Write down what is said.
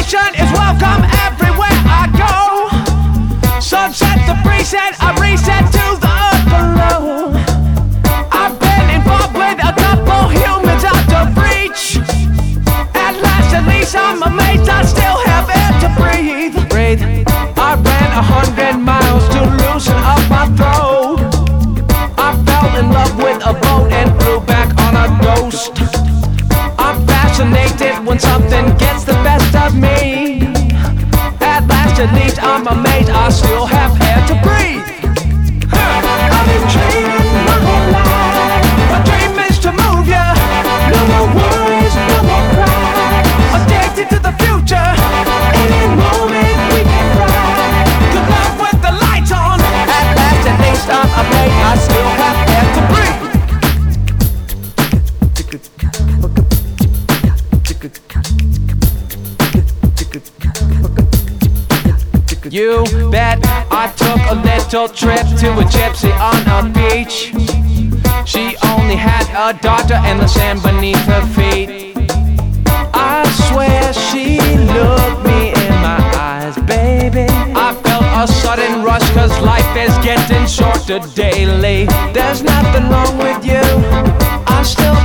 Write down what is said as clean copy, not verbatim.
Revolution is welcome everywhere I go. Sunset the preset, a reset to the earth below. I've been involved with a couple humans out of reach. At least I'm amazed I still have air to breathe. I ran 100 miles to loosen up my throat. I fell in love with a boat and flew back on a ghost. I'm fascinated when something gets the best of me. At least I'm amazed I still have air to breathe. I've been dreaming my whole life. My dream is to move ya. No more worries, no more cry. Addicted to the future. Any moment we can ride. Good luck with the lights on. At least I'm amazed I still have air to breathe. You bet I took a little trip to a gypsy on a beach. She only had a daughter and the sand beneath her feet. I swear she looked me in my eyes, baby. I felt a sudden rush cause life is getting shorter daily. There's nothing wrong with you, I still